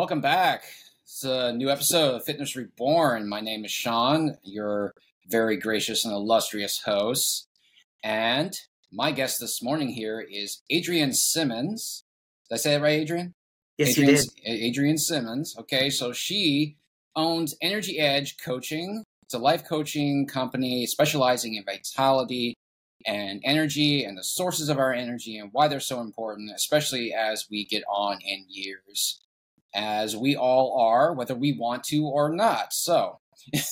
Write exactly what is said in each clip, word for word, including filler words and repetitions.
welcome back. It's a new episode of Fitness Reborn. My name is Sean, your very gracious and illustrious host. And my guest this morning here is Adrienne Simmons. Did I say that right, Adrienne? Yes, Adrienne, you did. Adrienne Simmons. Okay, so she owns Energy Edge Coaching. It's a life coaching company specializing in vitality and energy and the sources of our energy and why they're so important, especially as we get on in years, as we all are, whether we want to or not. So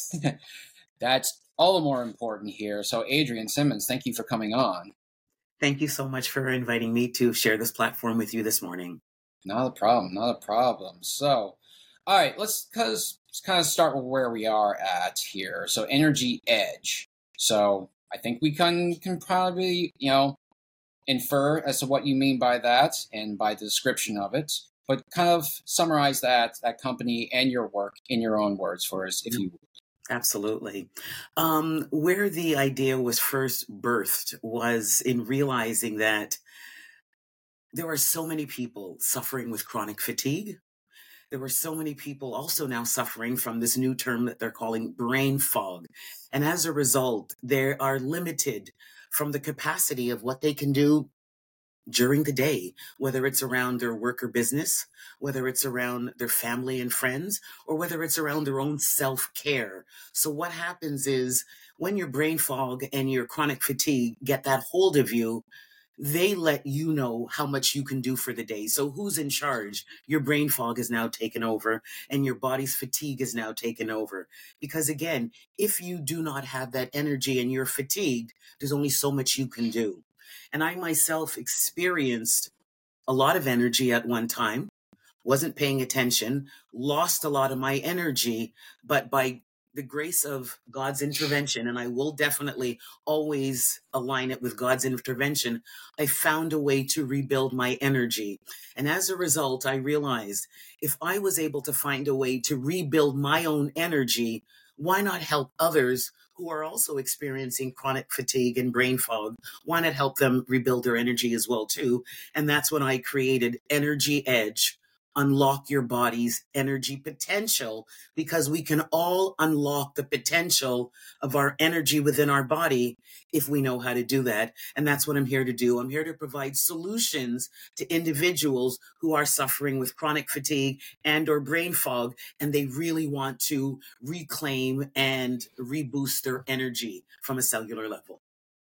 that's all the more important here. So Adrienne Simmons, thank you for coming on. Thank you so much for inviting me to share this platform with you this morning. Not a problem, not a problem. So, all right, let's, cause, let's kind of start with where we are at here. So Energy Edge. So I think we can, can probably, you know, infer as to what you mean by that and by the description of it, but kind of summarize that, that company and your work in your own words for us, if you would. Absolutely. Um, where the idea was first birthed was in realizing that there are so many people suffering with chronic fatigue. There were so many people also now suffering from this new term that they're calling brain fog. And as a result, they are limited from the capacity of what they can do during the day, whether it's around their work or business, whether it's around their family and friends, or whether it's around their own self-care. So what happens is when your brain fog and your chronic fatigue get that hold of you, they let you know how much you can do for the day. So who's in charge? Your brain fog is now taken over and your body's fatigue is now taken over. Because again, if you do not have that energy and you're fatigued, there's only so much you can do. And I myself experienced a lot of energy at one time, wasn't paying attention, lost a lot of my energy, but by the grace of God's intervention, and I will definitely always align it with God's intervention, I found a way to rebuild my energy. And as a result, I realized if I was able to find a way to rebuild my own energy, why not help others who are also experiencing chronic fatigue and brain fog? Why not help them rebuild their energy as well too? And that's when I created Energy Edge. Unlock your body's energy potential, because we can all unlock the potential of our energy within our body if we know how to do that. And that's what I'm here to do. I'm here to provide solutions to individuals who are suffering with chronic fatigue and or brain fog, and they really want to reclaim and reboost their energy from a cellular level.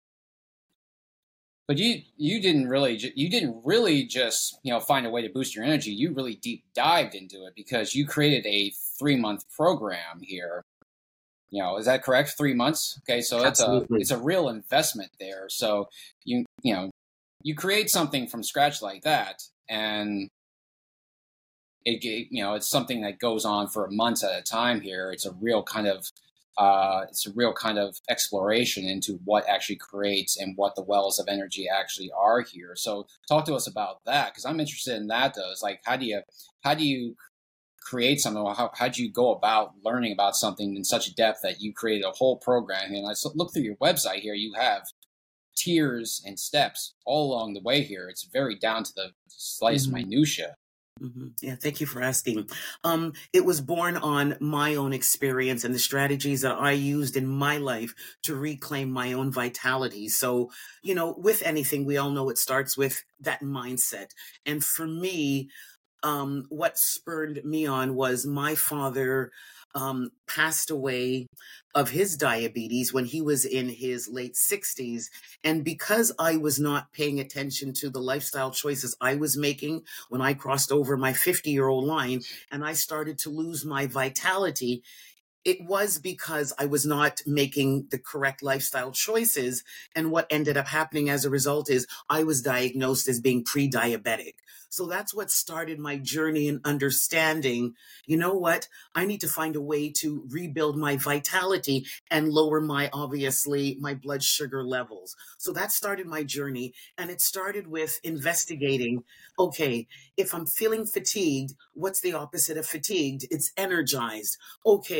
But you you didn't really you didn't really just you know find a way to boost your energy. You really deep dived into it because you created a three month program here. You know, is that correct? Three months. Okay, so that's a it's a real investment there. So you you know you create something from scratch like that, and it you know it's something that goes on for months at a time. Here, it's a real kind of Uh, it's a real kind of exploration into what actually creates and what the wells of energy actually are here. So talk to us about that, because I'm interested in that though. It's like, how do you, how do you create something? How, how do you go about learning about something in such depth that you created a whole program? And I look through your website here, you have tiers and steps all along the way here. It's very down to the slightest mm-hmm. minutia. Mm-hmm. Yeah, thank you for asking. Um, it was born on my own experience and the strategies that I used in my life to reclaim my own vitality. So, you know, with anything, we all know it starts with that mindset. And for me, um, what spurred me on was my father um, passed away of his diabetes when he was in his late sixties. And because I was not paying attention to the lifestyle choices I was making when I crossed over my fifty-year-old line and I started to lose my vitality, it was because I was not making the correct lifestyle choices. And what ended up happening as a result is I was diagnosed as being pre-diabetic. So that's what started my journey in understanding, you know what, I need to find a way to rebuild my vitality and lower my, obviously, my blood sugar levels. So that started my journey. And it started with investigating, okay, if I'm feeling fatigued, what's the opposite of fatigued? It's energized. Okay,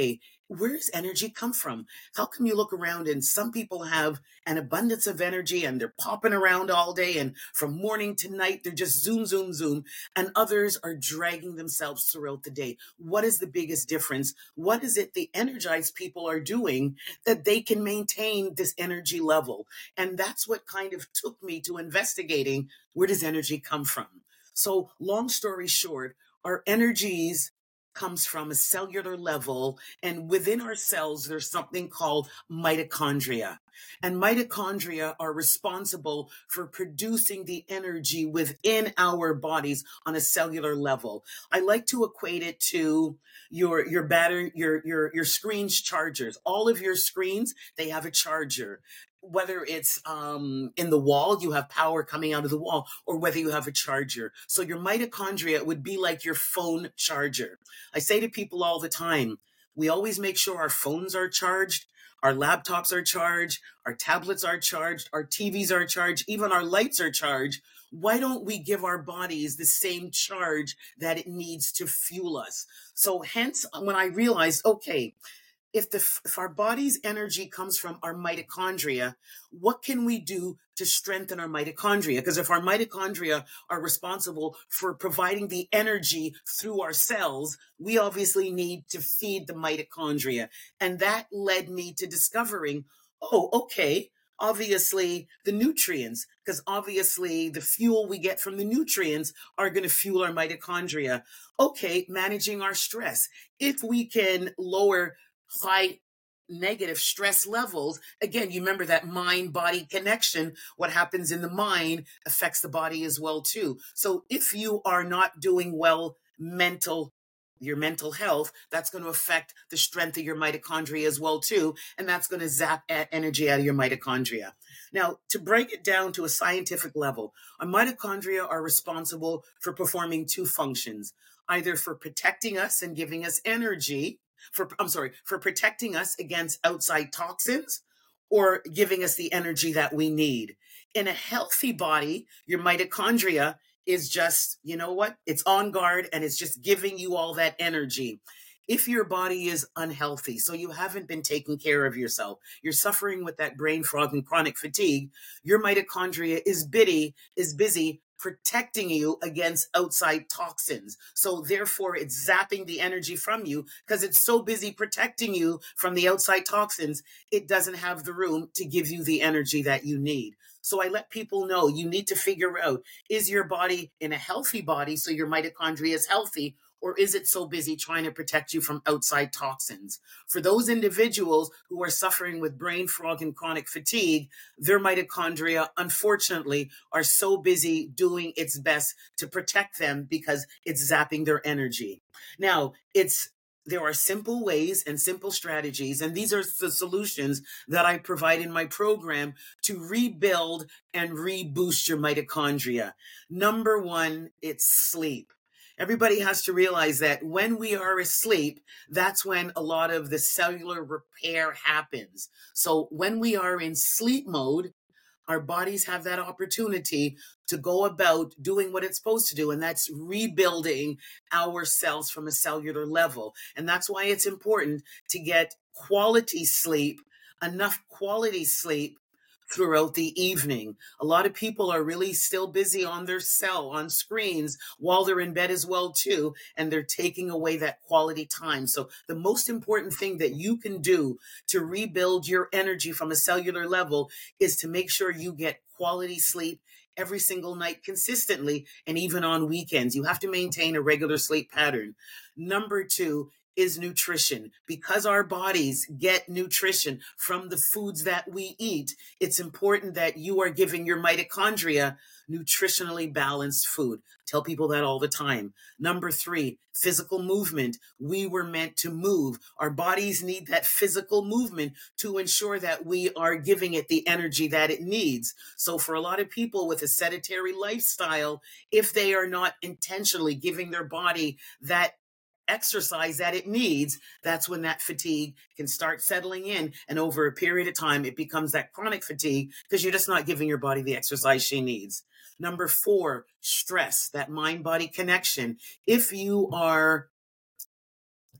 where does energy come from? How come you look around and some people have an abundance of energy and they're popping around all day and from morning to night, they're just zoom, zoom, zoom, and others are dragging themselves throughout the day? What is the biggest difference? What is it the energized people are doing that they can maintain this energy level? And that's what kind of took me to investigating, where does energy come from? So long story short, our energies comes from a cellular level, and within our cells there's something called mitochondria, and mitochondria are responsible for producing the energy within our bodies on a cellular level. I like to equate it to your your battery, your your your screen's chargers. All of your screens, they have a charger. Whether it's um, in the wall, you have power coming out of the wall, or whether you have a charger. So your mitochondria would be like your phone charger. I say to people all the time, we always make sure our phones are charged, our laptops are charged, our tablets are charged, our T Vs are charged, even our lights are charged. Why don't we give our bodies the same charge that it needs to fuel us? So hence, when I realized, okay, if the if our body's energy comes from our mitochondria, what can we do to strengthen our mitochondria? Because if our mitochondria are responsible for providing the energy through our cells, we obviously need to feed the mitochondria. And that led me to discovering, oh, okay, obviously the nutrients, because obviously the fuel we get from the nutrients are going to fuel our mitochondria. Okay, managing our stress. If we can lower high negative stress levels, again, you remember that mind body connection. What happens in the mind affects the body as well too. So if you are not doing well mental your mental health, that's going to affect the strength of your mitochondria as well too, and that's going to zap energy out of your mitochondria. Now, to break it down to a scientific level, our mitochondria are responsible for performing two functions, either for protecting us and giving us energy, for I'm sorry, for protecting us against outside toxins, or giving us the energy that we need. In a healthy body, your mitochondria is just, you know what? It's on guard and it's just giving you all that energy. If your body is unhealthy, so you haven't been taking care of yourself, you're suffering with that brain fog and chronic fatigue, your mitochondria is busy, is busy protecting you against outside toxins. So therefore, it's zapping the energy from you because it's so busy protecting you from the outside toxins, it doesn't have the room to give you the energy that you need. So I let people know you need to figure out, is your body in a healthy body so your mitochondria is healthy, or is it so busy trying to protect you from outside toxins? For those individuals who are suffering with brain fog and chronic fatigue, their mitochondria, unfortunately, are so busy doing its best to protect them because it's zapping their energy. Now, it's there are simple ways and simple strategies, and these are the solutions that I provide in my program to rebuild and reboost your mitochondria. Number one, it's sleep. Everybody has to realize that when we are asleep, that's when a lot of the cellular repair happens. So when we are in sleep mode, our bodies have that opportunity to go about doing what it's supposed to do, and that's rebuilding our cells from a cellular level. And that's why it's important to get quality sleep, enough quality sleep throughout the evening. A lot of people are really still busy on their cell, on screens, while they're in bed as well too, and they're taking away that quality time. So the most important thing that you can do to rebuild your energy from a cellular level is to make sure you get quality sleep every single night consistently, and even on weekends. You have to maintain a regular sleep pattern. Number two is nutrition. Because our bodies get nutrition from the foods that we eat, it's important that you are giving your mitochondria nutritionally balanced food. Tell people that all the time. Number three, physical movement. We were meant to move. Our bodies need that physical movement to ensure that we are giving it the energy that it needs. So for a lot of people with a sedentary lifestyle, if they are not intentionally giving their body that exercise that it needs, that's when that fatigue can start settling in. And over a period of time, it becomes that chronic fatigue because you're just not giving your body the exercise she needs. Number four, stress, that mind-body connection. If you are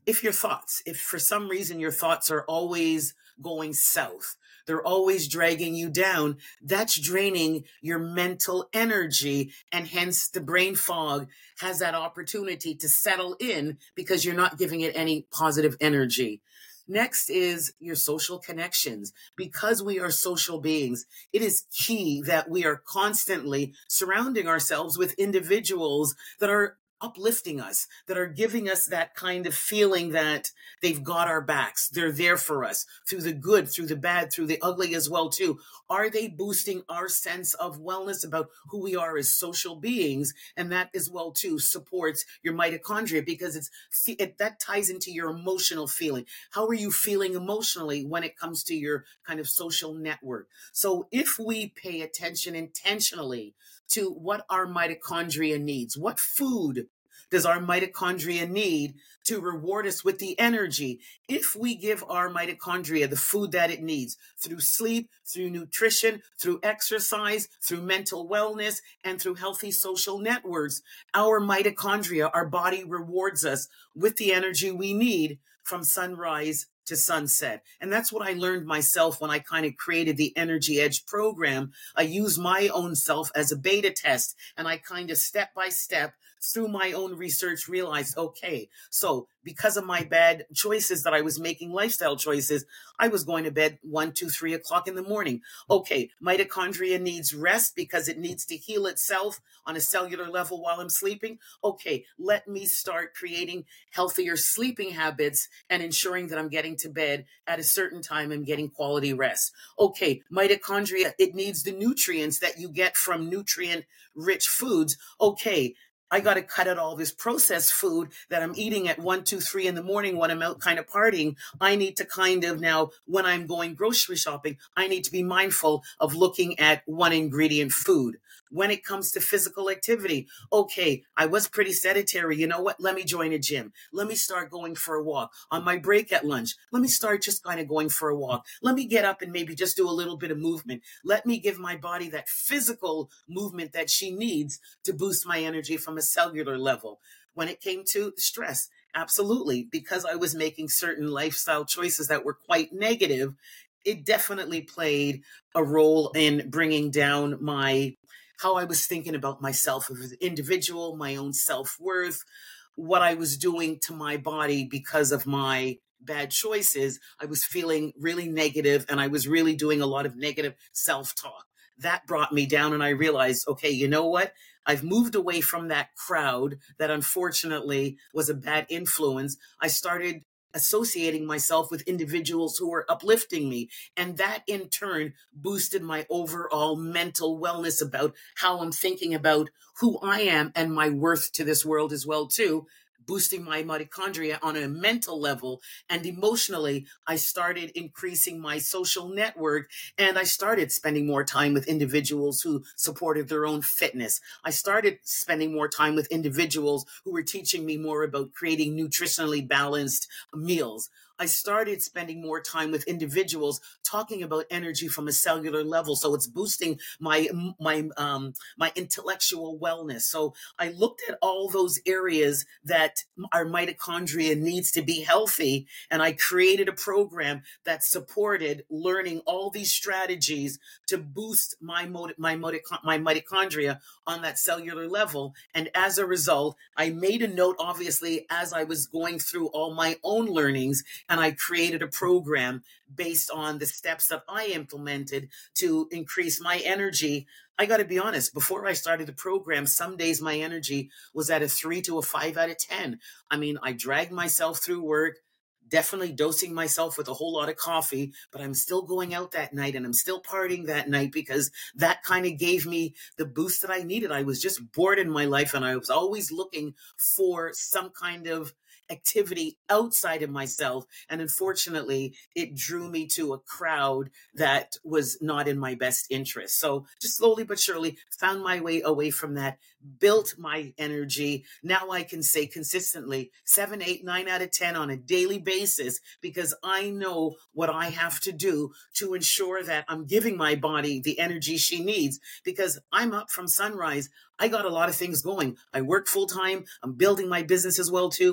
if your thoughts, if for some reason your thoughts are always going south, they're always dragging you down, that's draining your mental energy. And hence the brain fog has that opportunity to settle in because you're not giving it any positive energy. Next is your social connections. Because we are social beings, it is key that we are constantly surrounding ourselves with individuals that are uplifting us, that are giving us that kind of feeling that they've got our backs. They're there for us through the good, through the bad, through the ugly as well too. Are they boosting our sense of wellness about who we are as social beings? And that as well too supports your mitochondria, because it's it, that ties into your emotional feeling. How are you feeling emotionally when it comes to your kind of social network? So if we pay attention intentionally to what our mitochondria needs, what food does our mitochondria need to reward us with the energy? If we give our mitochondria the food that it needs through sleep, through nutrition, through exercise, through mental wellness, and through healthy social networks, our mitochondria, our body rewards us with the energy we need from sunrise to sunset. And that's what I learned myself when I kind of created the Energy Edge program. I used my own self as a beta test, and I kind of step by step through my own research realized, okay, so because of my bad choices that I was making, lifestyle choices, I was going to bed one, two, three o'clock in the morning. Okay, mitochondria needs rest because it needs to heal itself on a cellular level while I'm sleeping. Okay, let me start creating healthier sleeping habits and ensuring that I'm getting to bed at a certain time and getting quality rest. Okay, mitochondria, it needs the nutrients that you get from nutrient-rich foods. Okay, I got to cut out all this processed food that I'm eating at one, two, three in the morning when I'm out kind of partying. I need to kind of now, when I'm going grocery shopping, I need to be mindful of looking at one ingredient food. When it comes to physical activity, okay, I was pretty sedentary. You know what? Let me join a gym. Let me start going for a walk. On my break at lunch, let me start just kind of going for a walk. Let me get up and maybe just do a little bit of movement. Let me give my body that physical movement that she needs to boost my energy from a cellular level. When it came to stress, absolutely, because I was making certain lifestyle choices that were quite negative, it definitely played a role in bringing down my how I was thinking about myself as an individual, my own self-worth, what I was doing to my body because of my bad choices. I was feeling really negative, and I was really doing a lot of negative self-talk. That brought me down, and I realized, okay, you know what? I've moved away from that crowd that unfortunately was a bad influence. I started associating myself with individuals who were uplifting me. And that in turn boosted my overall mental wellness about how I'm thinking about who I am and my worth to this world as well too, boosting my mitochondria on a mental level. And emotionally, I started increasing my social network, and I started spending more time with individuals who supported their own fitness. I started spending more time with individuals who were teaching me more about creating nutritionally balanced meals. I started spending more time with individuals talking about energy from a cellular level. So it's boosting my, my, um, my intellectual wellness. So I looked at all those areas that our mitochondria needs to be healthy. And I created a program that supported learning all these strategies to boost my, my, my mitochondria on that cellular level. And as a result, I made a note, obviously, as I was going through all my own learnings, and I created a program based on the steps that I implemented to increase my energy. I got to be honest, before I started the program, some days my energy was at a three to a five out of ten. I mean, I dragged myself through work, definitely dosing myself with a whole lot of coffee, but I'm still going out that night and I'm still partying that night because that kind of gave me the boost that I needed. I was just bored in my life, and I was always looking for some kind of activity outside of myself. And unfortunately, it drew me to a crowd that was not in my best interest. So just slowly but surely found my way away from that, built my energy. Now I can say consistently seven, eight, nine out of ten on a daily basis, because I know what I have to do to ensure that I'm giving my body the energy she needs, because I'm up from sunrise. I got a lot of things going. I work full time. I'm building my business as well too. I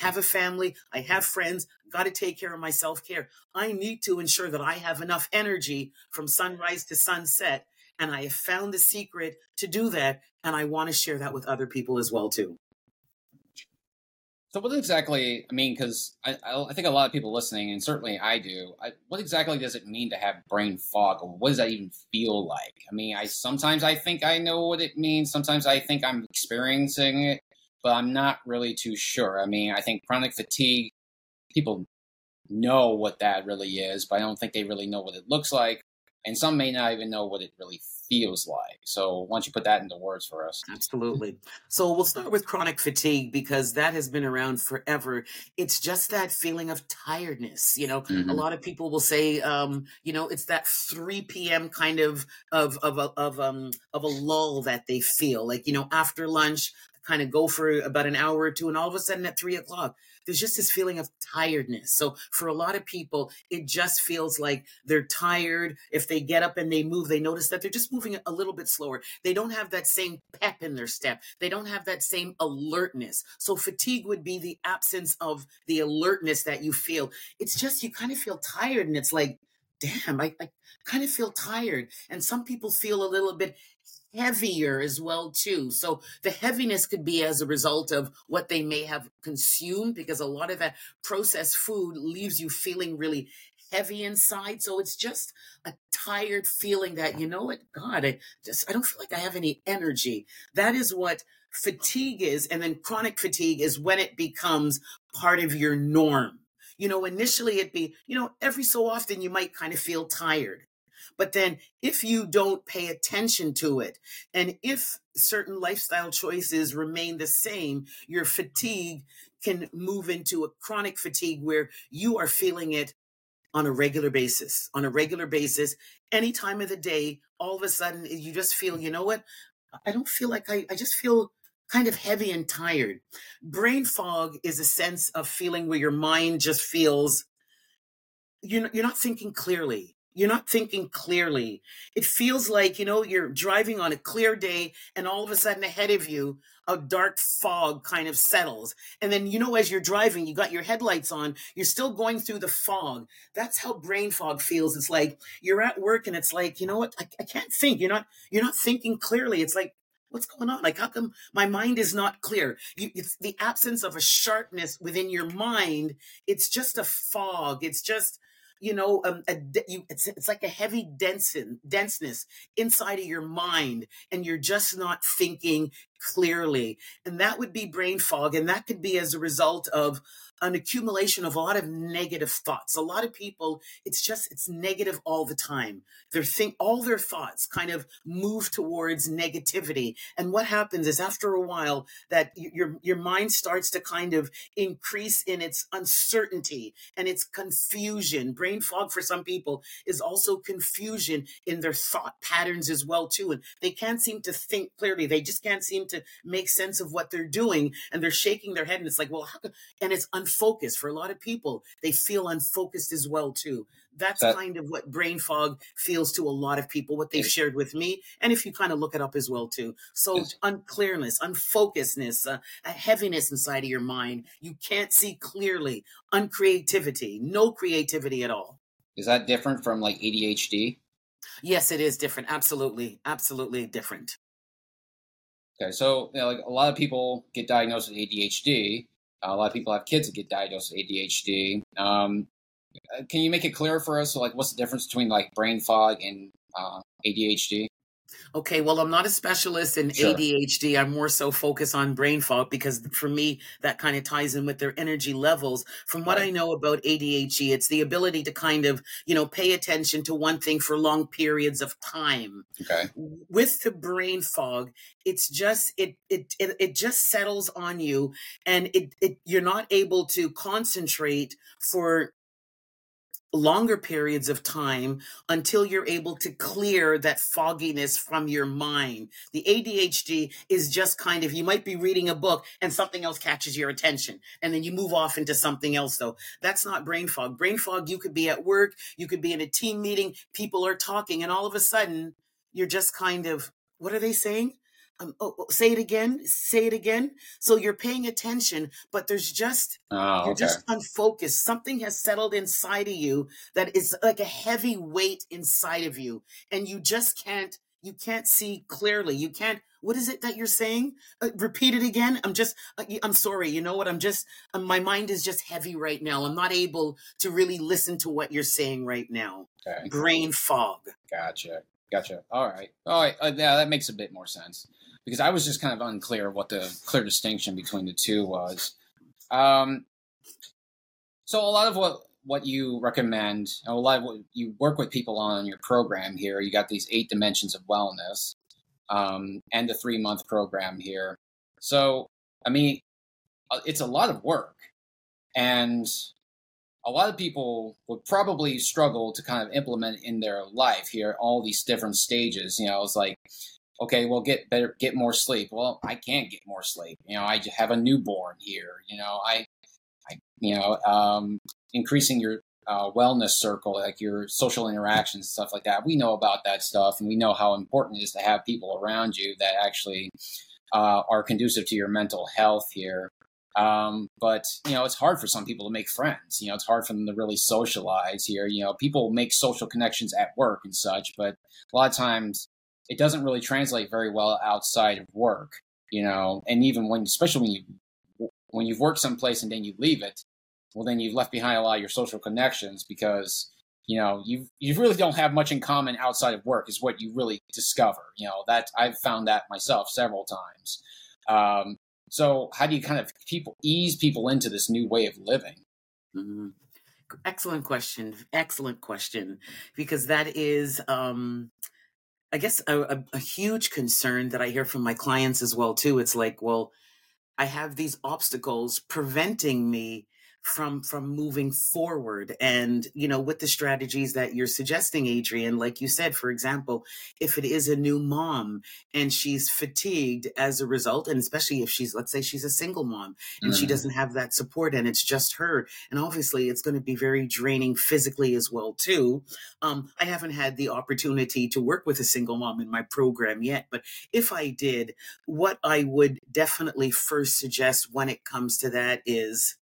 have a family, I have friends, got to take care of my self-care. I need to ensure that I have enough energy from sunrise to sunset. And I have found the secret to do that. And I want to share that with other people as well, too. So what exactly, I mean, because I, I I think a lot of people listening, and certainly I do, I, what exactly does it mean to have brain fog? Or what does that even feel like? I mean, I sometimes I think I know what it means. Sometimes I think I'm experiencing it, but I'm not really too sure. I mean, I think chronic fatigue, people know what that really is, but I don't think they really know what it looks like. And some may not even know what it really feels like. So why don't you put that into words for us? Absolutely. So we'll start with chronic fatigue because that has been around forever. It's just that feeling of tiredness. You know, a Mm-hmm. lot of people will say, um, you know, it's that three p.m. kind of of of a of um of a lull that they feel like, you know, after lunch, kind of go for about an hour or two, and all of a sudden at three o'clock, there's just this feeling of tiredness. So for a lot of people, it just feels like they're tired. If they get up and they move, they notice that they're just moving a little bit slower. They don't have that same pep in their step. They don't have that same alertness. So fatigue would be the absence of the alertness that you feel. It's just, you kind of feel tired, and it's like, damn, I, I kind of feel tired. And some people feel a little bit heavier as well too. So the heaviness could be as a result of what they may have consumed, because a lot of that processed food leaves you feeling really heavy inside. So it's just a tired feeling that, you know what, God, I just I don't feel like I have any energy. That is what fatigue is. And then chronic fatigue is when it becomes part of your norm. You know, initially it'd be, you know, every so often you might kind of feel tired. But then if you don't pay attention to it, and if certain lifestyle choices remain the same, your fatigue can move into a chronic fatigue where you are feeling it on a regular basis, on a regular basis, any time of the day. All of a sudden, you just feel, you know what? I don't feel like I, I just feel kind of heavy and tired. Brain fog is a sense of feeling where your mind just feels you're you're not thinking clearly. You're not thinking clearly. It feels like, you know, you're driving on a clear day, and all of a sudden ahead of you, a dark fog kind of settles. And then, you know, as you're driving, you got your headlights on, you're still going through the fog. That's how brain fog feels. It's like you're at work and it's like, you know what? I, I can't think. You're not, you're not thinking clearly. It's like, what's going on? Like, how come my mind is not clear? You, it's the absence of a sharpness within your mind. It's just a fog. It's just, you know, um, a, you, it's, it's like a heavy densen, denseness inside of your mind, and you're just not thinking clearly. And that would be brain fog. And that could be as a result of an accumulation of a lot of negative thoughts. A lot of people, it's just, it's negative all the time. Their think, all their thoughts kind of move towards negativity. And what happens is after a while that your, your mind starts to kind of increase in its uncertainty and its confusion. Brain fog for some people is also confusion in their thought patterns as well too. And they can't seem to think clearly. They just can't seem to make sense of what they're doing. And they're shaking their head, and it's like, well, how could, and it's unfocused for a lot of people. They feel unfocused as well too. That's That kind of what brain fog feels to a lot of people, what they've shared with me. And if you kind of look it up as well too. So is unclearness, unfocusedness, uh, a heaviness inside of your mind. You can't see clearly, uncreativity, no creativity at all. is that different from like A D H D? Yes, it is different. Absolutely. Absolutely different. Okay, so you know, like a lot of people get diagnosed with A D H D. A lot of people have kids that get diagnosed with A D H D. Um, uh, can you make it clear for us? So, like, what's the difference between like brain fog and uh, A D H D? Okay, well, I'm not a specialist in Sure. A D H D. I'm more so focused on brain fog because for me, that kind of ties in with their energy levels. From what Right. I know about A D H D, it's the ability to kind of, you know, pay attention to one thing for long periods of time. Okay. With the brain fog, it's just it it it, it just settles on you, and it, it you're not able to concentrate for longer periods of time until you're able to clear that fogginess from your mind. The A D H D is just kind of, you might be reading a book and something else catches your attention, and then you move off into something else though. That's not brain fog. Brain fog, you could be at work, you could be in a team meeting, people are talking, and all of a sudden you're just kind of, what are they saying? Um, oh, oh, say it again. Say it again. So you're paying attention, but there's just, Oh, you're okay. just unfocused. Something has settled inside of you that is like a heavy weight inside of you, and you just can't, you can't see clearly. You can't, what is it that you're saying? Uh, repeat it again. I'm just, uh, I'm sorry. You know what? I'm just, uh, my mind is just heavy right now. I'm not able to really listen to what you're saying right now. Okay. Brain fog. Gotcha. Gotcha. All right. All right. Uh, yeah, that makes a bit more sense because I was just kind of unclear what the clear distinction between the two was. Um, so a lot of what, what you recommend, a lot of what you work with people on in your program here, you got these eight dimensions of wellness, um, and the three month program here. So, I mean, uh, it's a lot of work, and a lot of people would probably struggle to kind of implement in their life here all these different stages. You know, it's like, okay, well, get better, get more sleep. Well, I can't get more sleep. You know, I just have a newborn here. You know, I, I you know, um, increasing your uh, wellness circle, like your social interactions, stuff like that. We know about that stuff, and we know how important it is to have people around you that actually uh, are conducive to your mental health here. Um, but, you know, it's hard for some people to make friends. You know, it's hard for them to really socialize here. You know, people make social connections at work and such, but a lot of times it doesn't really translate very well outside of work, you know, and even when, especially when you, when you've worked someplace and then you leave it, well, then you've left behind a lot of your social connections because, you know, you you really don't have much in common outside of work is what you really discover. You know, that I've found that myself several times. Um, So how do you kind of people ease people into this new way of living? Mm-hmm. Excellent question. Excellent question. Because that is, um, I guess, a, a, a huge concern that I hear from my clients as well, too. It's like, well, I have these obstacles preventing me from from moving forward. And, you know, with the strategies that you're suggesting, Adrian, like you said, for example, if it is a new mom and she's fatigued as a result, and especially if she's, let's say she's a single mom and she Mm-hmm. doesn't have that support and it's just her, and obviously it's going to be very draining physically as well too. um, I haven't had the opportunity to work with a single mom in my program yet, but if I did, what I would definitely first suggest when it comes to that is,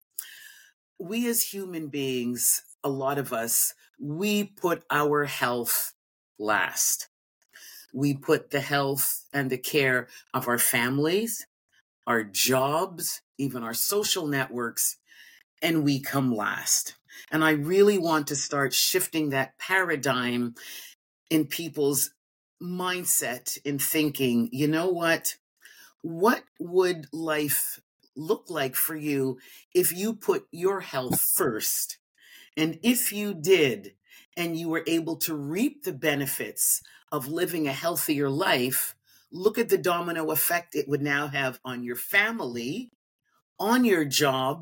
we as human beings, a lot of us, we put our health last. We put the health and the care of our families, our jobs, even our social networks, and we come last. And I really want to start shifting that paradigm in people's mindset in thinking, you know what? What would life look like for you if you put your health first? And if you did, and you were able to reap the benefits of living a healthier life, look at the domino effect it would now have on your family, on your job,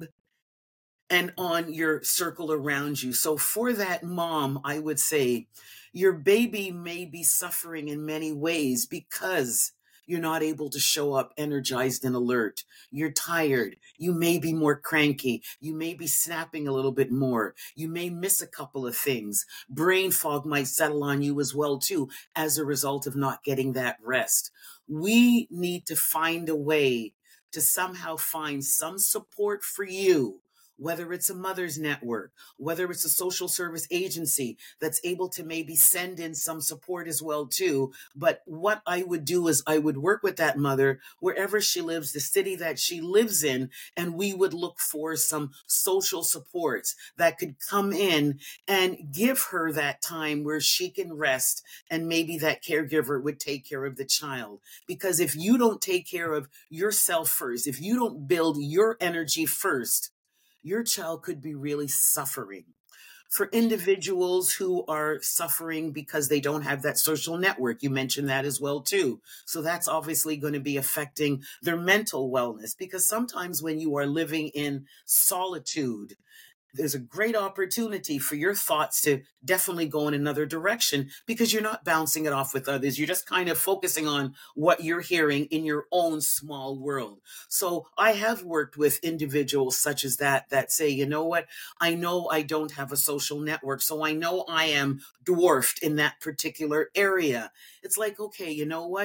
and on your circle around you. So for that mom, I would say your baby may be suffering in many ways because you're not able to show up energized and alert. You're tired. You may be more cranky. You may be snapping a little bit more. You may miss a couple of things. Brain fog might settle on you as well, too, as a result of not getting that rest. We need to find a way to somehow find some support for you, whether it's a mother's network, whether it's a social service agency that's able to maybe send in some support as well too. But what I would do is I would work with that mother wherever she lives, the city that she lives in, and we would look for some social supports that could come in and give her that time where she can rest, and maybe that caregiver would take care of the child. Because if you don't take care of yourself first, if you don't build your energy first, your child could be really suffering. For individuals who are suffering because they don't have that social network, you mentioned that as well too. So that's obviously going to be affecting their mental wellness, because sometimes when you are living in solitude, there's a great opportunity for your thoughts to definitely go in another direction, because you're not bouncing it off with others. You're just kind of focusing on what you're hearing in your own small world. So I have worked with individuals such as that, that say, you know what? I know I don't have a social network, so I know I am dwarfed in that particular area. It's like, okay, you know what?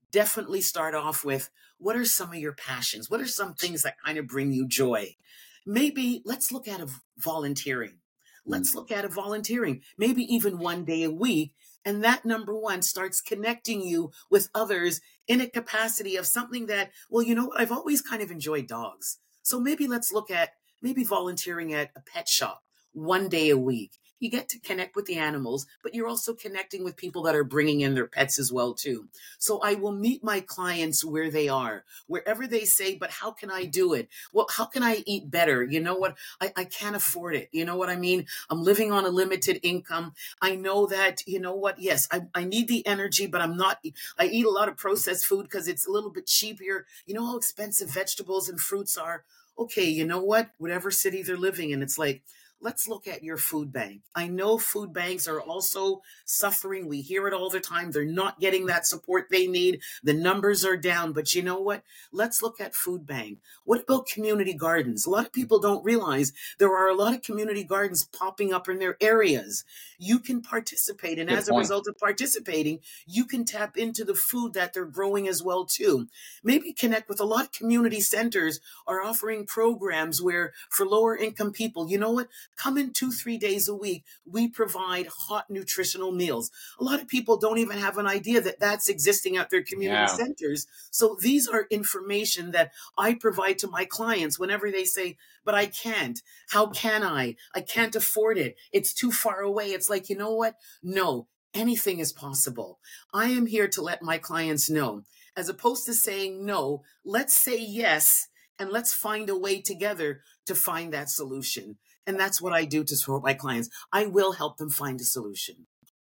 definitely start off with, what are some of your passions? What are some things that kind of bring you joy? Maybe let's look at a volunteering. Let's Mm. look at a volunteering, maybe even one day a week. And that number one starts connecting you with others in a capacity of something that, well, you know what? I've always kind of enjoyed dogs. So maybe let's look at maybe volunteering at a pet shop one day a week. You get to connect with the animals, but you're also connecting with people that are bringing in their pets as well too. So I will meet my clients where they are, wherever they say, but how can I do it? Well, how can I eat better? You know what? I, I can't afford it. You know what I mean? I'm living on a limited income. I know that, you know what? Yes, I, I need the energy, but I'm not, I eat a lot of processed food because it's a little bit cheaper. You know how expensive vegetables and fruits are? Okay, you know what? Whatever city they're living in, it's like, let's look at your food bank. I know food banks are also suffering. We hear it all the time. They're not getting that support they need. The numbers are down. But you know what? Let's look at food bank. What about community gardens? A lot of people don't realize there are a lot of community gardens popping up in their areas. You can participate. And Good as a point. result of participating, you can tap into the food that they're growing as well too. Maybe connect with a lot of community centers are offering programs where for lower income people, you know what? Come in two, three days a week. We provide hot nutritional meals. A lot of people don't even have an idea that that's existing at their community Yeah. centers. So these are information that I provide to my clients whenever they say, but I can't. How can I? I can't afford it. It's too far away. It's like, you know what? No, anything is possible. I am here to let my clients know, as opposed to saying no, let's say yes, and let's find a way together to find that solution. And that's what I do to support my clients. I will help them find a solution.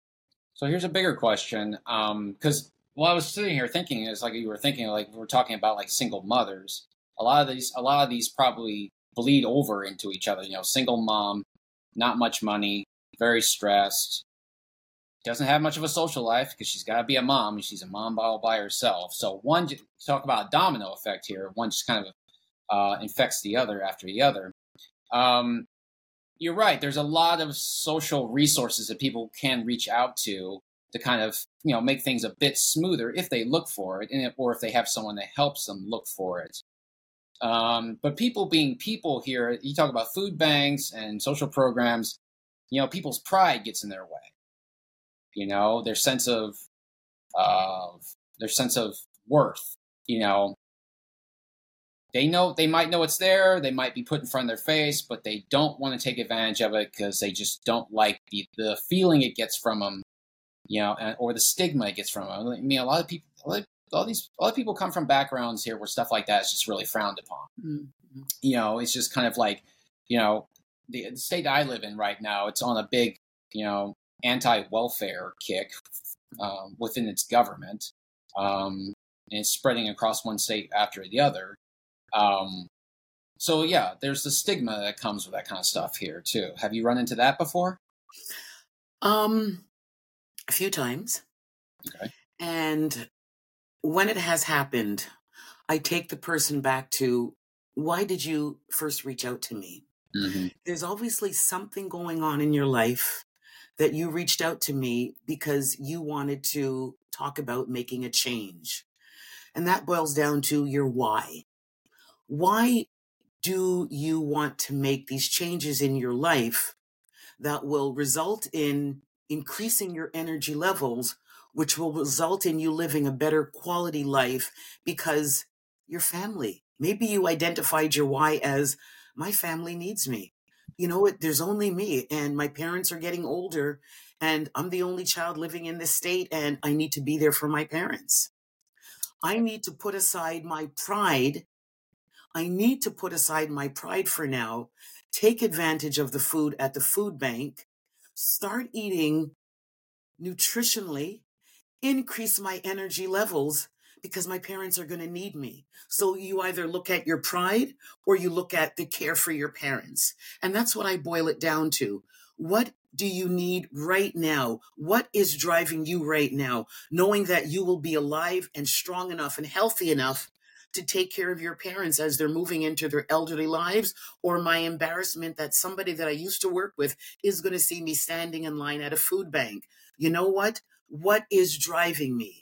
So here's a bigger question, because while I was sitting here thinking, it's like you were thinking, like we're talking about like single mothers. A lot of these, a lot of these probably bleed over into each other. You know, single mom, not much money, very stressed, doesn't have much of a social life because she's got to be a mom. And she's a mom all by herself. So one, talk about a domino effect here. One just kind of uh, infects the other after the other. Um, You're right. There's a lot of social resources that people can reach out to to kind of, you know, make things a bit smoother if they look for it, and or if they have someone that helps them look for it. Um, but people being people here, you talk about food banks and social programs. You know, people's pride gets in their way. You know, their sense of uh, their sense of worth. You know, they know they might know it's there. They might be put in front of their face, but they don't want to take advantage of it because they just don't like the, the feeling it gets from them, you know, and, or the stigma it gets from them. I mean, a lot of people, a lot of, all these, a lot of people come from backgrounds here where stuff like that is just really frowned upon. Mm-hmm. You know, it's just kind of like, you know, the, the state I live in right now, it's on a big, you know, anti-welfare kick um, within its government, um, and it's spreading across one state after the other. Um, so yeah, there's the stigma that comes with that kind of stuff here too. Have you run into that before? Um, a few times. Okay. And when it has happened, I take the person back to, why did you first reach out to me? Mm-hmm. There's obviously something going on in your life that you reached out to me because you wanted to talk about making a change. And that boils down to your why. Why do you want to make these changes in your life that will result in increasing your energy levels, which will result in you living a better quality life because your family, maybe you identified your why as, my family needs me. You know what? There's only me and my parents are getting older and I'm the only child living in this state and I need to be there for my parents. I need to put aside my pride. I need to put aside my pride for now, take advantage of the food at the food bank, start eating nutritionally, increase my energy levels because my parents are going to need me. So you either look at your pride or you look at the care for your parents. And that's what I boil it down to. What do you need right now? What is driving you right now? Knowing that you will be alive and strong enough and healthy enough to take care of your parents as they're moving into their elderly lives, or my embarrassment that somebody that I used to work with is going to see me standing in line at a food bank. You know what? What is driving me?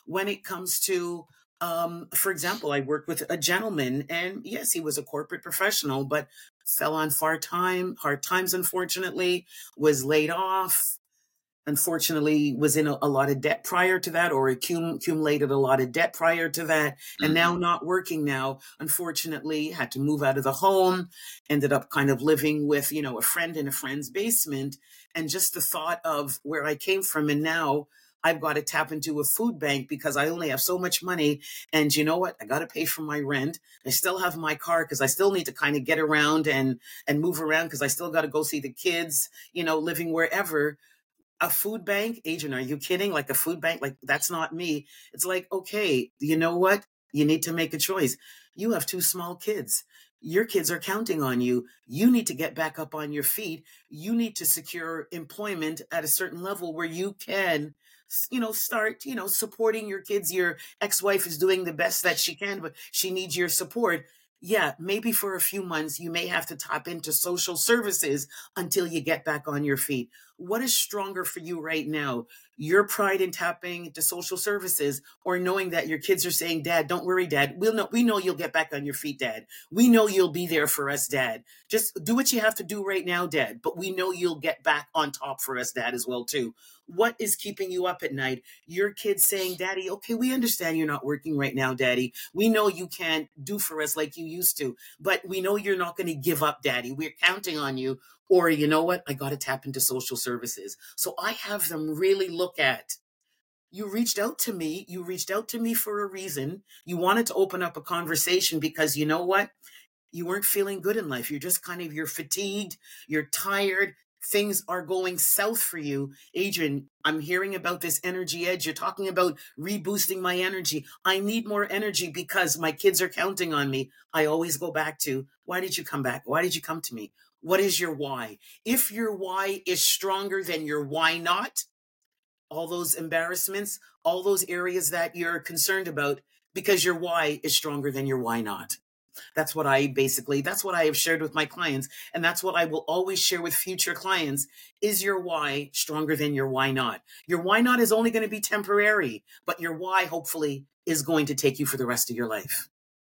when it comes to, um, for example, I worked with a gentleman, and yes, he was a corporate professional, but fell on hard time, hard times, unfortunately, was laid off, unfortunately was in a, a lot of debt prior to that, or accum- accumulated a lot of debt prior to that, and now not working now, unfortunately had to move out of the home, ended up kind of living with, you know, a friend in a friend's basement. And just the thought of where I came from, and now I've got to tap into a food bank because I only have so much money. And you know what? I got to pay for my rent. I still have my car because I still need to kind of get around and, and move around because I still got to go see the kids, you know, living wherever. A food bank, Adrian, are you kidding? Like a food bank? Like, that's not me. It's like, okay, you know what? You need to make a choice. You have two small kids. Your kids are counting on you. You need to get back up on your feet. You need to secure employment at a certain level where you can, you know, start, you know, supporting your kids. Your ex-wife is doing the best that she can, but she needs your support. Yeah, maybe for a few months, you may have to tap into social services until you get back on your feet. What is stronger for you right now? Your pride in tapping into social services, or knowing that your kids are saying, Dad, don't worry, Dad. We'll know, we know you'll get back on your feet, Dad. We know you'll be there for us, Dad. Just do what you have to do right now, Dad. But we know you'll get back on top for us, Dad, as well, too. What is keeping you up at night? Your kids saying, Daddy, okay, we understand you're not working right now, Daddy. We know you can't do for us like you used to, but we know you're not going to give up, Daddy. We're counting on you. Or, you know what? I got to tap into social services. So I have them really look at, you reached out to me. You reached out to me for a reason. You wanted to open up a conversation because you know what? You weren't feeling good in life. You're just kind of, you're fatigued. You're tired. Things are going south for you. Adrian, I'm hearing about this energy edge. You're talking about reboosting my energy. I need more energy because my kids are counting on me. I always go back to, why did you come back? Why did you come to me? What is your why? If your why is stronger than your why not, all those embarrassments, all those areas that you're concerned about, because your why is stronger than your why not. That's what I basically, that's what I have shared with my clients. And that's what I will always share with future clients. Is your why stronger than your why not? Your why not is only going to be temporary, but your why hopefully is going to take you for the rest of your life.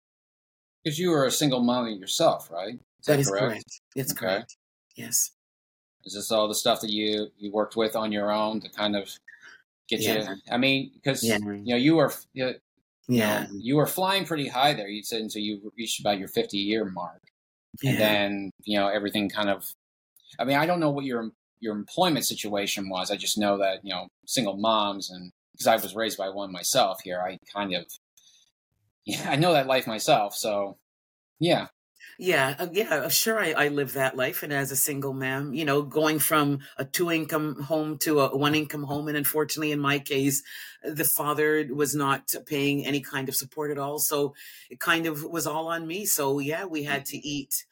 Because you were a single mom yourself, right? Is that, that is correct? correct. It's okay. Correct. Yes. Is this all the stuff that you, you worked with on your own to kind of get yeah. you? I mean, because, yeah. you know, you were, you, yeah, you know, you were flying pretty high there. You said until you reached about your fifty year mark. Yeah. And then, you know, everything kind of, I mean, I don't know what your, your employment situation was. I just know that, you know, single moms, and because I was raised by one myself here, I kind of, yeah, I know that life myself. So, yeah. Yeah, uh, yeah, sure. I, I live that life, and as a single mom, you know, going from a two-income home to a one-income home, and unfortunately, in my case, the father was not paying any kind of support at all, so it kind of was all on me. So yeah, we had to eat.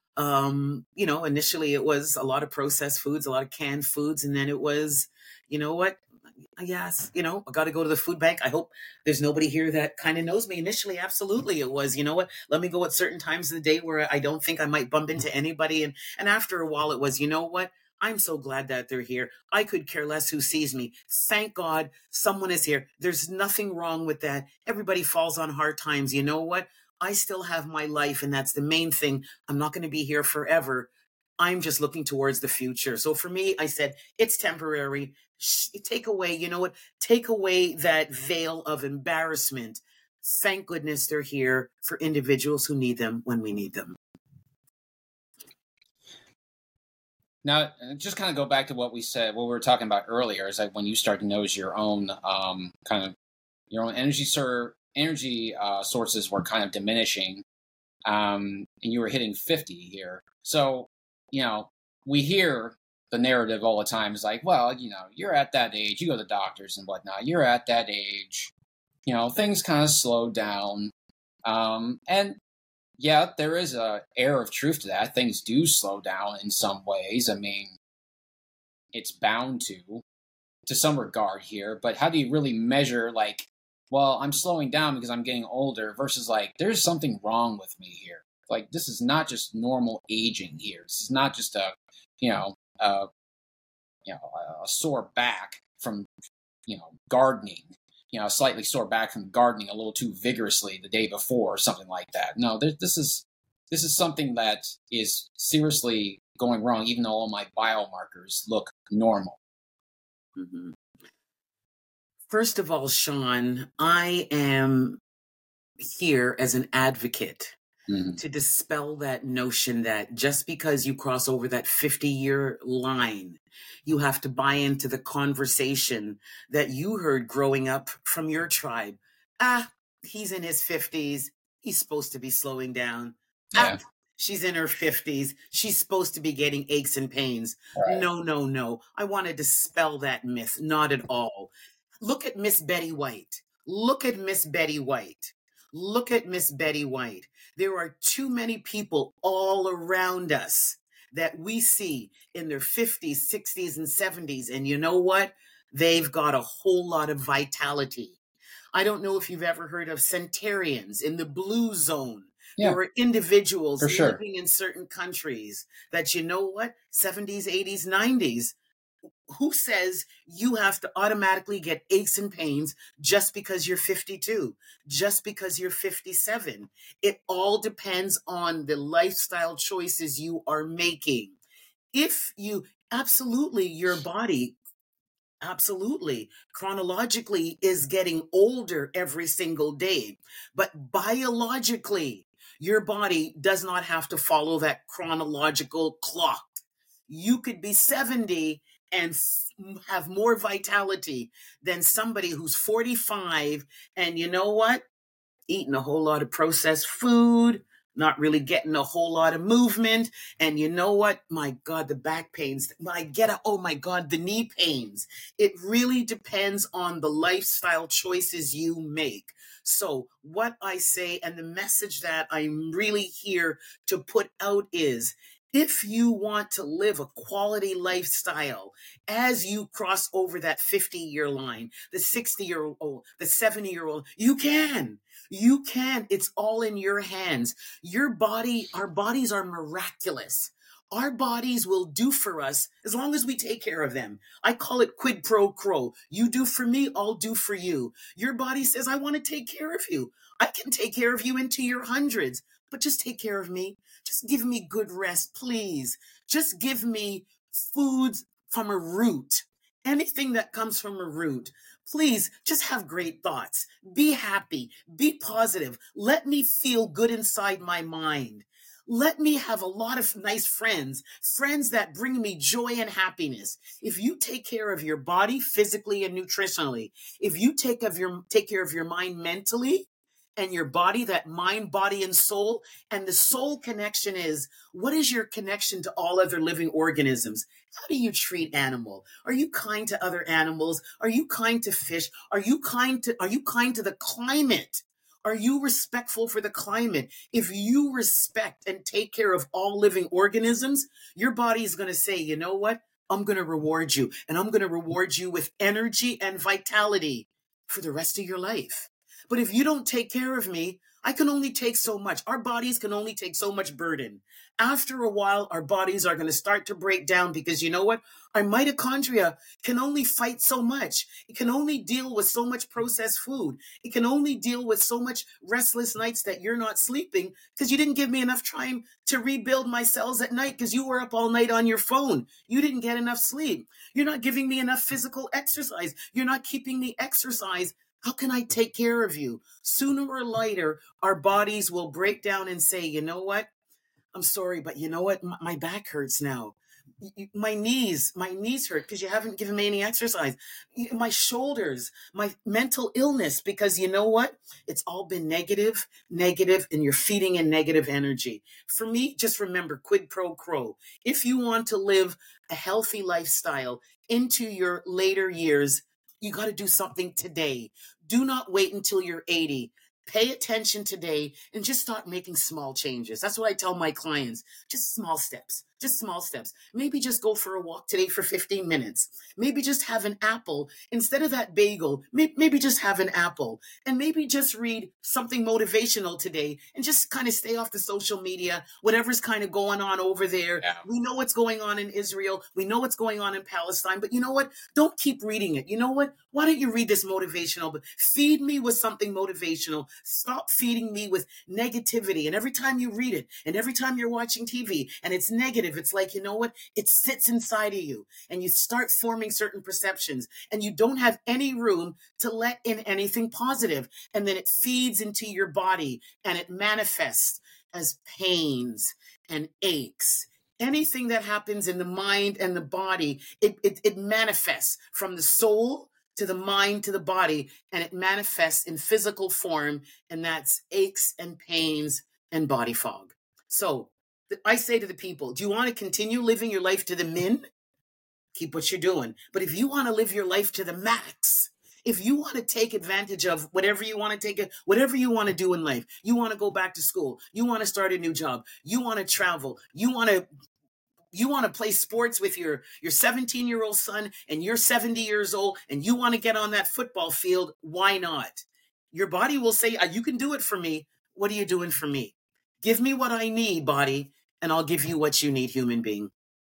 Um, you know, initially it was a lot of processed foods, a lot of canned foods, and then it was, you know what? Yes, you know, I got to go to the food bank. I hope there's nobody here that kind of knows me. Initially, absolutely, it was, you know what, let me go at certain times of the day where I don't think I might bump into anybody. And, and after a while, it was, you know what, I'm so glad that they're here. I could care less who sees me. Thank God someone is here. There's nothing wrong with that. Everybody falls on hard times. You know what? I still have my life, and that's the main thing. I'm not going to be here forever. I'm just looking towards the future. So for me, I said, it's temporary. Take away, you know what? Take away that veil of embarrassment. Thank goodness they're here for individuals who need them when we need them. Now, just kind of go back to what we said, what we were talking about earlier, is that when you start to notice your own um, kind of, your own energy, sir, energy uh, sources were kind of diminishing, um, and you were hitting fifty here. So, you know, we hear the narrative all the time is like, well, you know, you're at that age, you go to the doctors and whatnot, you're at that age, you know, things kind of slow down. Um, and yeah, there is a air of truth to that. Things do slow down in some ways. I mean, it's bound to, to some regard here, but how do you really measure, like, well, I'm slowing down because I'm getting older versus like, there's something wrong with me here. Like, this is not just normal aging here. This is not just a, you know, uh, you know, a sore back from, you know, gardening. you know, slightly sore back from gardening a little too vigorously the day before or something like that. No, there, this is this is something that is seriously going wrong, even though all my biomarkers look normal. Mm-hmm. First of all, Sean, I am here as an advocate mm-hmm. to dispel that notion that just because you cross over that fifty-year line, you have to buy into the conversation that you heard growing up from your tribe. Ah, he's in his fifties. He's supposed to be slowing down. Yeah. Ah, she's in her fifties. She's supposed to be getting aches and pains. Right. No, no, no. I want to dispel that myth. Not at all. Look at Miss Betty White. Look at Miss Betty White. Look at Miss Betty White. There are too many people all around us that we see in their fifties, sixties, and seventies. And you know what? They've got a whole lot of vitality. I don't know if you've ever heard of centenarians in the blue zone. Yeah, there are individuals living sure. in certain countries that, you know what, seventies, eighties, nineties. Who says you have to automatically get aches and pains just because you're fifty-two, just because you're fifty-seven? It all depends on the lifestyle choices you are making. If you, absolutely, your body, absolutely, chronologically is getting older every single day, but biologically, your body does not have to follow that chronological clock. You could be seventy and f- have more vitality than somebody who's forty-five and, you know what, eating a whole lot of processed food, not really getting a whole lot of movement. And you know what, my God, the back pains, my get a, oh my God, the knee pains. It really depends on the lifestyle choices you make. So what I say, and the message that I'm really here to put out is, if you want to live a quality lifestyle as you cross over that fifty-year line, the sixty-year-old, the seventy-year-old, you can. You can. It's all in your hands. Your body, our bodies are miraculous. Our bodies will do for us as long as we take care of them. I call it quid pro quo. You do for me, I'll do for you. Your body says, I want to take care of you. I can take care of you into your hundreds, but just take care of me. Just give me good rest, please. Just give me foods from a root. Anything that comes from a root. Please just have great thoughts. Be happy. Be positive. Let me feel good inside my mind. Let me have a lot of nice friends, friends that bring me joy and happiness. If you take care of your body physically and nutritionally, if you take of your take care of your mind mentally and your body, that mind, body, and soul, and the soul connection is, what is your connection to all other living organisms? How do you treat animal? Are you kind to other animals? Are you kind to fish? Are you kind to, are you kind to the climate? Are you respectful for the climate? If you respect and take care of all living organisms, your body is going to say, you know what? I'm going to reward you, and I'm going to reward you with energy and vitality for the rest of your life. But if you don't take care of me, I can only take so much. Our bodies can only take so much burden. After a while, our bodies are going to start to break down because, you know what? Our mitochondria can only fight so much. It can only deal with so much processed food. It can only deal with so much restless nights that you're not sleeping because you didn't give me enough time to rebuild my cells at night because you were up all night on your phone. You didn't get enough sleep. You're not giving me enough physical exercise. You're not keeping me exercise. How can I take care of you? Sooner or later, our bodies will break down and say, you know what? I'm sorry, but you know what? My, my back hurts now. My knees, my knees hurt because you haven't given me any exercise. My shoulders, my mental illness, because you know what? It's all been negative, negative, and you're feeding in negative energy. For me, just remember, quid pro quo. If you want to live a healthy lifestyle into your later years, you got to do something today. Do not wait until you're eighty. Pay attention today and just start making small changes. That's what I tell my clients. Just small steps. Just small steps. Maybe just go for a walk today for fifteen minutes. Maybe just have an apple instead of that bagel. Maybe just have an apple, and maybe just read something motivational today and just kind of stay off the social media, whatever's kind of going on over there. Yeah. We know what's going on in Israel. We know what's going on in Palestine, but you know what? Don't keep reading it. You know what? Why don't you read this motivational? But feed me with something motivational. Stop feeding me with negativity. And every time you read it and every time you're watching T V and it's negative, it's like, you know what? It sits inside of you and you start forming certain perceptions and you don't have any room to let in anything positive. And then it feeds into your body and it manifests as pains and aches. Anything that happens in the mind and the body, it, it, it manifests from the soul to the mind to the body, and it manifests in physical form, and that's aches and pains and body fog. So I say to the people, do you want to continue living your life to the min? Keep what you're doing. But if you want to live your life to the max, if you want to take advantage of whatever you want to take, it, whatever you want to do in life, you want to go back to school, you want to start a new job, you want to travel, you want to you want to play sports with your your seventeen year old son and you're seventy years old and you want to get on that football field, why not? Your body will say, you can do it for me. What are you doing for me? Give me what I need, body, and I'll give you what you need, human being.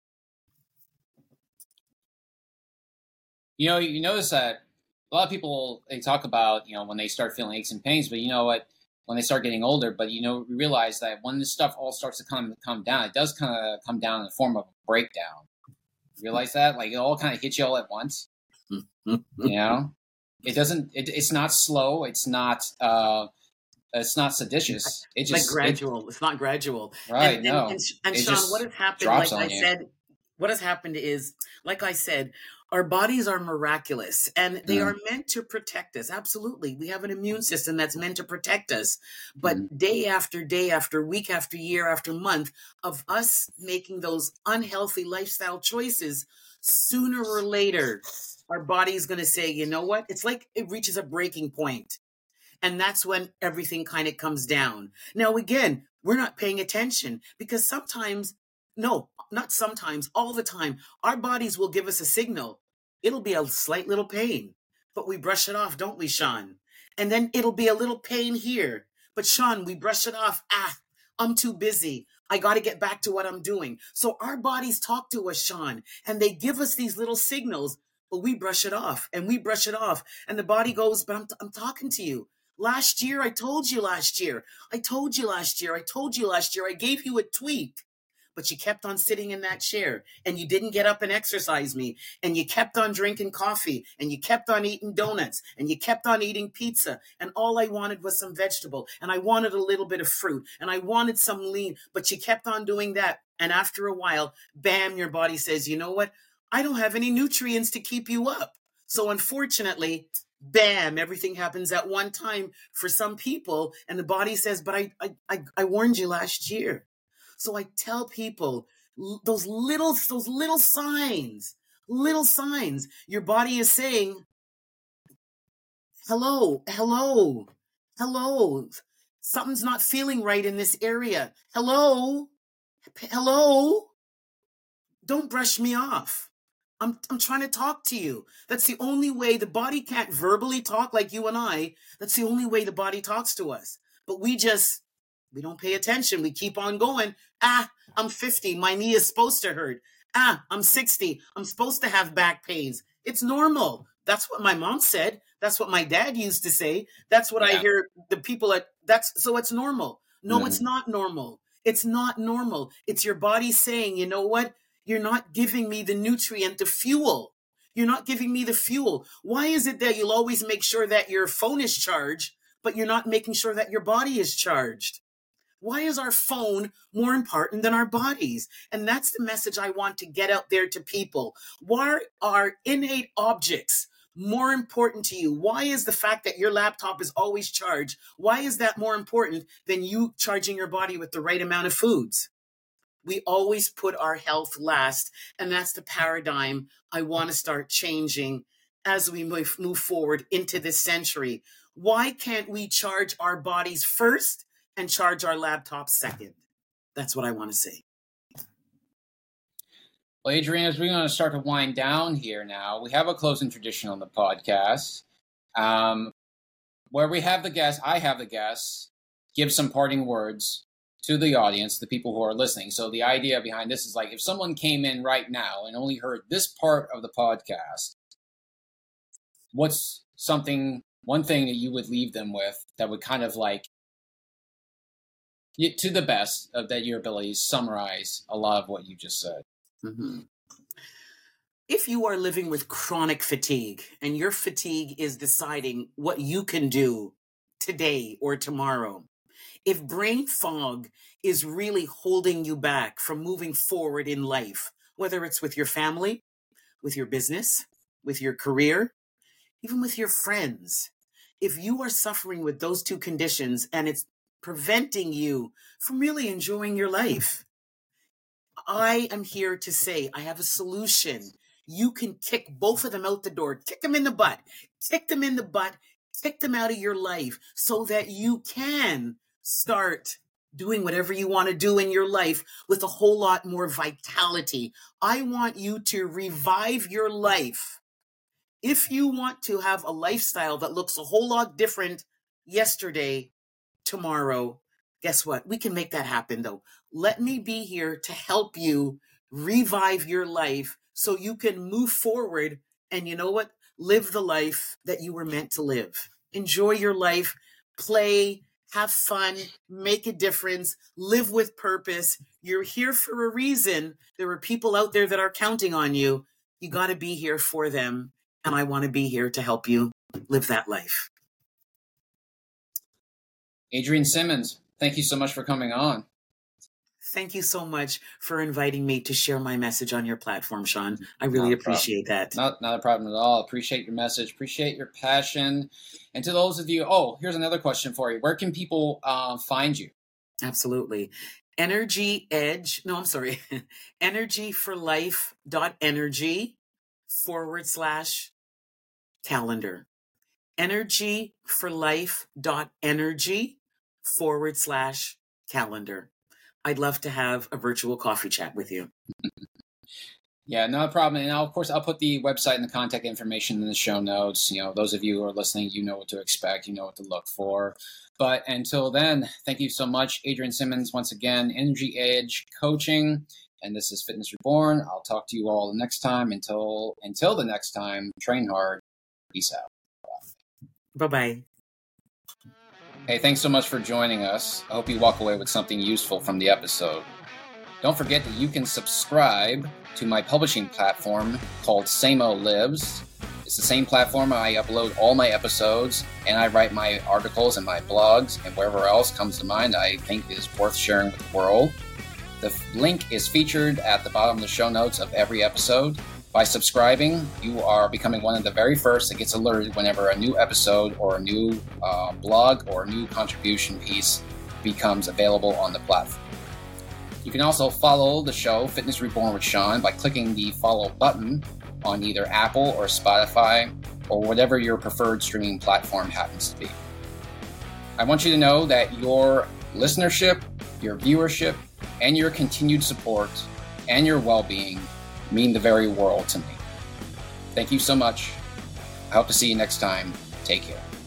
You know, you notice that a lot of people, they talk about, you know, when they start feeling aches and pains, but you know what, when they start getting older, but you know, realize that when this stuff all starts to come come down, it does kind of come down in the form of a breakdown. Realize that? Like it all kind of hits you all at once. You know? It doesn't, it, it's not slow, it's not uh it's not seditious. It just like gradual. It, it's not gradual. Right, and, no. And, and, and Sean, what has happened, like I you. said, what has happened is, like I said, our bodies are miraculous and they mm. are meant to protect us. Absolutely. We have an immune system that's meant to protect us. But mm. day after day, after week, after year, after month of us making those unhealthy lifestyle choices, sooner or later, our body is going to say, you know what? It's like it reaches a breaking point. And that's when everything kind of comes down. Now, again, we're not paying attention because sometimes, no, not sometimes, all the time, our bodies will give us a signal. It'll be a slight little pain, but we brush it off, don't we, Sean? And then it'll be a little pain here. But Sean, we brush it off. Ah, I'm too busy. I got to get back to what I'm doing. So our bodies talk to us, Sean, and they give us these little signals, but we brush it off and we brush it off. And the body goes, but I'm, t- I'm talking to you. Last year, I told you last year. I told you last year. I told you last year. I gave you a tweak. But you kept on sitting in that chair and you didn't get up and exercise me. And you kept on drinking coffee and you kept on eating donuts and you kept on eating pizza. And all I wanted was some vegetable and I wanted a little bit of fruit and I wanted some lean. But you kept on doing that. And after a while, bam, your body says, you know what? I don't have any nutrients to keep you up. So unfortunately, bam, everything happens at one time for some people. And the body says, but I, I, I, I warned you last year. So I tell people those little, those little signs, little signs, your body is saying, hello, hello, hello, something's not feeling right in this area. Hello, hello, don't brush me off. I'm I'm trying to talk to you. That's the only way. The body can't verbally talk like you and I. That's the only way the body talks to us. But we just, we don't pay attention. We keep on going. Ah, I'm fifty. My knee is supposed to hurt. Ah, I'm sixty. I'm supposed to have back pains. It's normal. That's what my mom said. That's what my dad used to say. That's what yeah. I hear the people at, that's, so it's normal. No, mm-hmm. It's not normal. It's not normal. It's your body saying, you know what? You're not giving me the nutrient, the fuel. You're not giving me the fuel. Why is it that you'll always make sure that your phone is charged, but you're not making sure that your body is charged? Why is our phone more important than our bodies? And that's the message I want to get out there to people. Why are innate objects more important to you? Why is the fact that your laptop is always charged? Why is that more important than you charging your body with the right amount of foods? We always put our health last, and that's the paradigm I want to start changing as we move, move forward into this century. Why can't we charge our bodies first and charge our laptops second? That's what I want to say. Well, Adrian, as we're going to start to wind down here now, we have a closing tradition on the podcast um, where we have the guests, I have the guests, give some parting words to the audience, the people who are listening. So the idea behind this is like if someone came in right now and only heard this part of the podcast, what's something, one thing that you would leave them with that would kind of like, to the best of that your abilities, summarize a lot of what you just said? Mm-hmm. If you are living with chronic fatigue and your fatigue is deciding what you can do today or tomorrow, if brain fog is really holding you back from moving forward in life, whether it's with your family, with your business, with your career, even with your friends, if you are suffering with those two conditions and it's preventing you from really enjoying your life, I am here to say I have a solution. You can kick both of them out the door, kick them in the butt, kick them in the butt, kick them out of your life so that you can start doing whatever you want to do in your life with a whole lot more vitality. I want you to revive your life. If you want to have a lifestyle that looks a whole lot different yesterday, tomorrow, guess what? We can make that happen though. Let me be here to help you revive your life so you can move forward and you know what? Live the life that you were meant to live. Enjoy your life, play, have fun, make a difference, live with purpose. You're here for a reason. There are people out there that are counting on you. You got to be here for them. And I want to be here to help you live that life. Adrian Simmons, thank you so much for coming on. Thank you so much for inviting me to share my message on your platform, Sean. I really appreciate that. Not, not a problem at all. Appreciate your message. Appreciate your passion. And to those of you, oh, here's another question for you. Where can people uh, find you? Absolutely. Energy Edge. No, I'm sorry. energy for life dot energy forward slash calendar. energy for life dot energy forward slash calendar. I'd love to have a virtual coffee chat with you. Yeah, no problem. And I'll, of course, I'll put the website and the contact information in the show notes. You know, those of you who are listening, you know what to expect. You know what to look for. But until then, thank you so much, Adrian Simmons, once again, Energy Edge Coaching. And this is Fitness Reborn. I'll talk to you all the next time. Until, until the next time, train hard. Peace out. Bye-bye. Hey, thanks so much for joining us. I hope you walk away with something useful from the episode. Don't forget that you can subscribe to my publishing platform called Samo Lives. It's the same platform I upload all my episodes, and I write my articles and my blogs, and wherever else comes to mind I think is worth sharing with the world. The link is featured at the bottom of the show notes of every episode. By subscribing, you are becoming one of the very first that gets alerted whenever a new episode or a new uh, blog or a new contribution piece becomes available on the platform. You can also follow the show, Fitness Reborn with Sean, by clicking the follow button on either Apple or Spotify or whatever your preferred streaming platform happens to be. I want you to know that your listenership, your viewership, and your continued support and your well-being mean the very world to me. Thank you so much. I hope to see you next time. Take care.